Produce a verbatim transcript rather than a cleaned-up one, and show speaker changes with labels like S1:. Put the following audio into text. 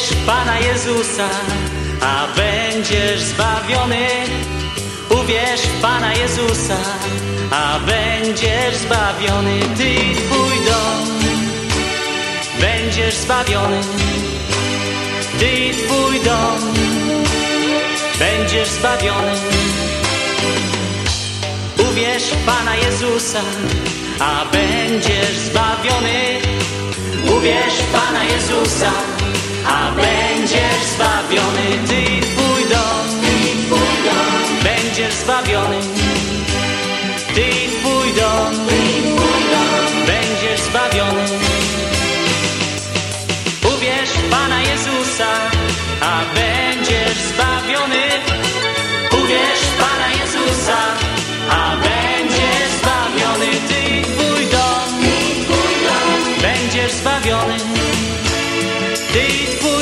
S1: w Pana Jezusa, a będziesz zbawiony. Uwierz w Pana Jezusa, a będziesz zbawiony. Ty i twój dom będziesz zbawiony. Ty i twój dom będziesz zbawiony. Uwierz w Pana Jezusa, a będziesz zbawiony. Uwierz w Pana Jezusa, a będziesz zbawiony. Ty i twój dom będziesz zbawiony. Ty i twój dom będziesz zbawiony. Uwierz w Pana Jezusa, a będziesz zbawiony. Uwierz w Pana Jezusa, a będziesz zbawiony. Ty i twój dom będziesz zbawiony. Ty i twój